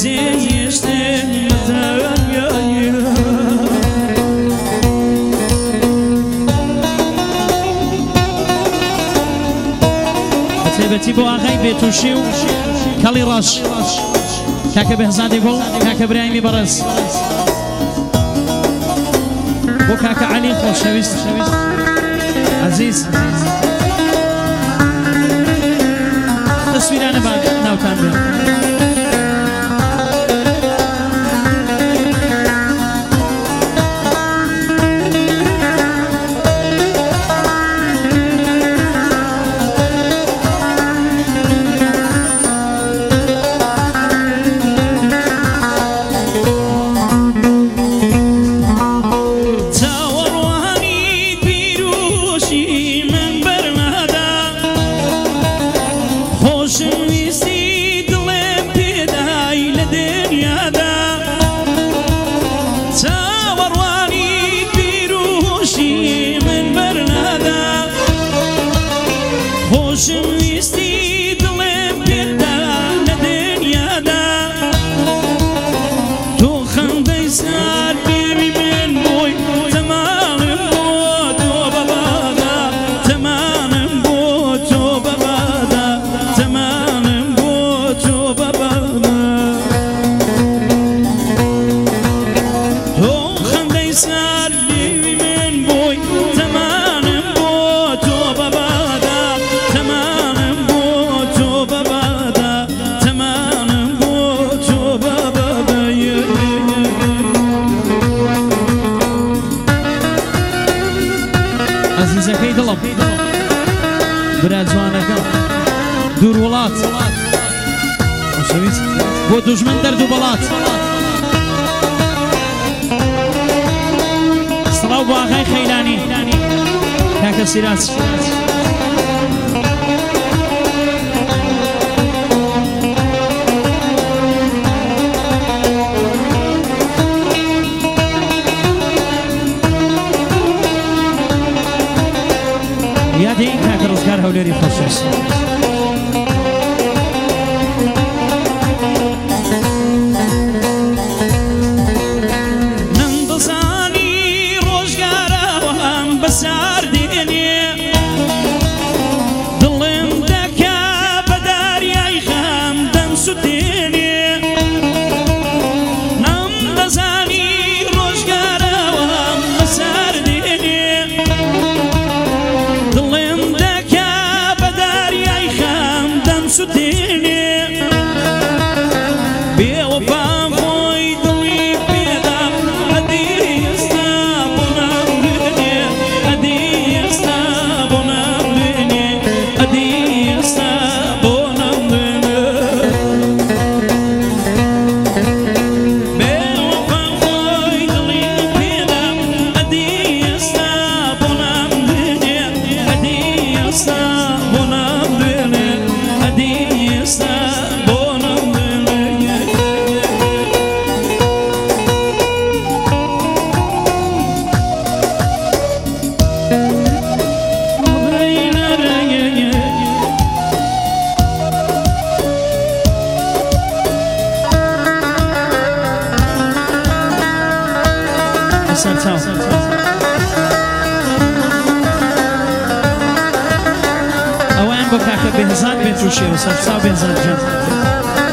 تێبەتی بۆ ئاغای بێتوشی و کەڵی ڕەش کاکە بەهزادی گوڵ کاکە برایمی بەڕێز بۆ کاکە عەلی خۆشەویست عەزیز تەسویرانە با ناوتان بێ عزیزەکەی دڵم برا جوانەکە دوور وڵات بۆ دوژمن دەرد و بەڵات سڵاو بۆ ئاغای خەیلانی کاکە سیراج یادی این کاکە ڕزگار هەولێری خۆشەویست ئەوان بۆ کاکە بێهزاد بێت و شێوە سەرچاو بێهزاد جان